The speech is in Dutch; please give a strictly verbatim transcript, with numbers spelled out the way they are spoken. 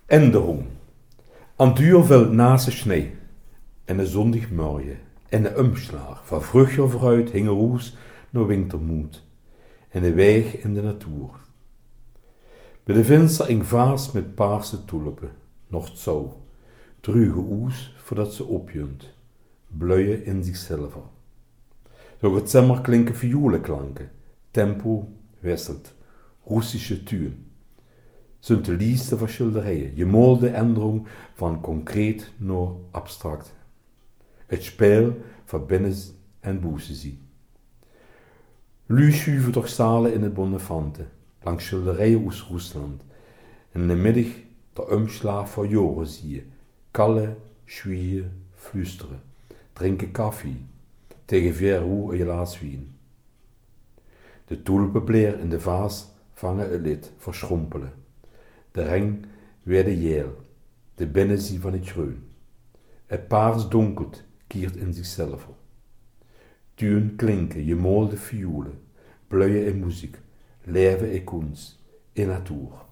Änderung. An Tür fällt nase Schnee. En een zondag morgen. En een umslag. Van vruchtje vooruit hing roes naar wintermoed. En een weg in de natuur. Bij de venster een vaas met paarse tulpen. Nog zo. Druge oes voordat ze opjunt. Bluien in zichzelf. Door het zemmer klinken violenklanken. Tempo wisselt. Russische tuin. Zijn de liefste van schilderijen. Je molde änderung van concreet naar abstract. Het spel van binnen en boezen zie. Lu schuiven toch zalen in het Bonnefante, langs schilderijen uit Rusland. En in de middag de umslaag voor joren zie je. Kallen, schwieën, flüsteren. Drinken koffie. Tegen vier uur een glas wien. De tulpenbleer in de vaas vangen het lid, verschrompelen. De ring weer de jeel, de binnenzie van het groen. Het paars donkelt, kiert in zichzelf. Tuin klinken, je molde violen, bluien in muziek, leven in kunst, in natuur.